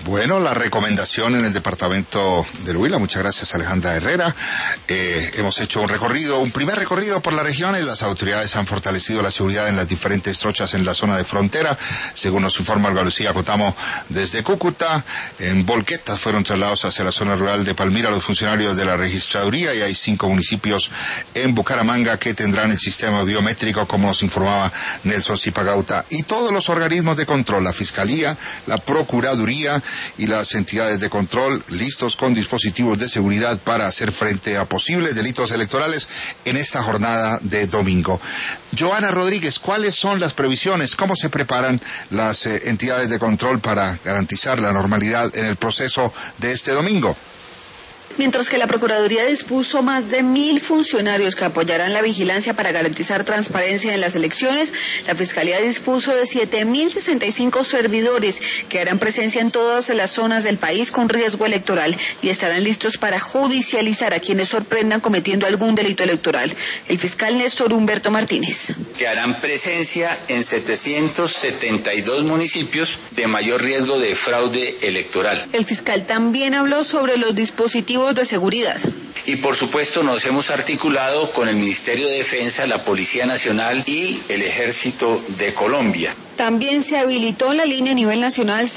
Bueno, la recomendación en el departamento del Huila, muchas gracias Alejandra Herrera. Hemos hecho un primer recorrido por la región y las autoridades han fortalecido la seguridad en las diferentes trochas en la zona de frontera. Según nos informa Olga Lucía Cotamo desde Cúcuta, en volquetas fueron trasladados hacia la zona rural de Palmira los funcionarios de la registraduría y hay 5 municipios en Bucaramanga que tendrán el sistema biométrico, como nos informaba Nelson Zipagauta, y todos los organismos de control, la Fiscalía, la Procuraduría y las entidades de control listos con dispositivos de seguridad para hacer frente a posibles delitos electorales en esta jornada de domingo. Joana Rodríguez, ¿cuáles son las previsiones? ¿Cómo se preparan las entidades de control para garantizar la normalidad en el proceso de este domingo? Mientras que la Procuraduría dispuso más de 1.000 funcionarios que apoyarán la vigilancia para garantizar transparencia en las elecciones, la Fiscalía dispuso de 7.065 servidores que harán presencia en todas las zonas del país con riesgo electoral y estarán listos para judicializar a quienes sorprendan cometiendo algún delito electoral. El fiscal Néstor Humberto Martínez. Que harán presencia en 772 municipios de mayor riesgo de fraude electoral. El fiscal también habló sobre los dispositivos de seguridad. Y por supuesto nos hemos articulado con el Ministerio de Defensa, la Policía Nacional y el Ejército de Colombia. También se habilitó la línea a nivel nacional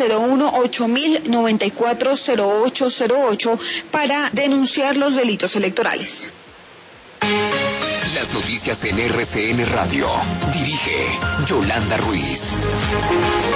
01-8000-940808 para denunciar los delitos electorales. Las noticias en RCN Radio. Dirige Yolanda Ruiz.